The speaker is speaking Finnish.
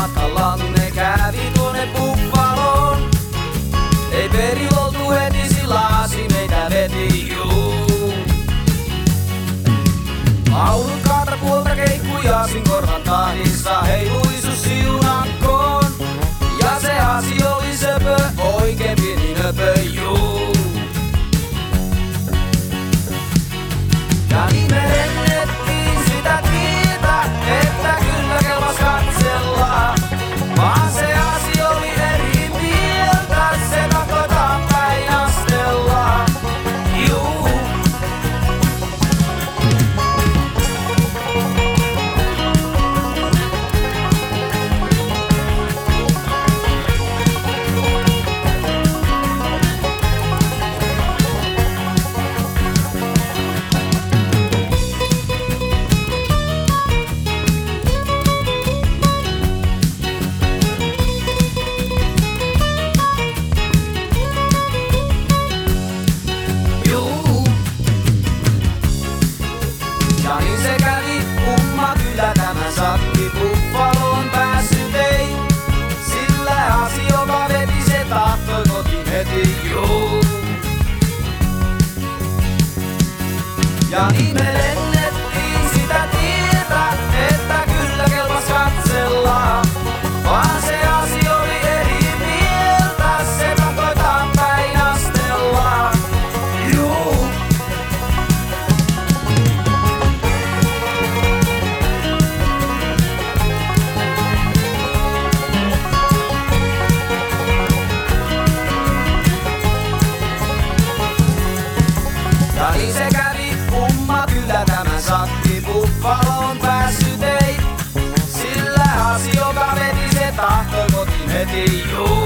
matkallanne kävi tuonne Buffaloon. Ei peri oltu heti, sillä asi meitä veti juu. Laulun kaatapuolta keikkujasin korvan tahdissa heilui sussi junakkoon. Ja se asi oli söpö, oikein pieni nöpö juu. Ja niin me lennettiin sitä tietä, että kyllä kelpas katsella. Vaan se asi oli eri mieltä, se tahtoi päin astella. Juu. Ja niin se kävi, kumma kyllä tämä sakki Buffaloon päässyt ei. Sillä asi joka veti, se tahtoi kotiin heti juu. Ja niin me lennettiin sitä tietä, että kyllä kelpas katsella. Vaan se asi oli eri mieltä, se tahtoi päin astella. Juu. Ja niin se kävi, kumma kyllä tämä sakki Buffaloon päässyt ei. Sillä asi joka veti, se tahtoi kotiin heti juu.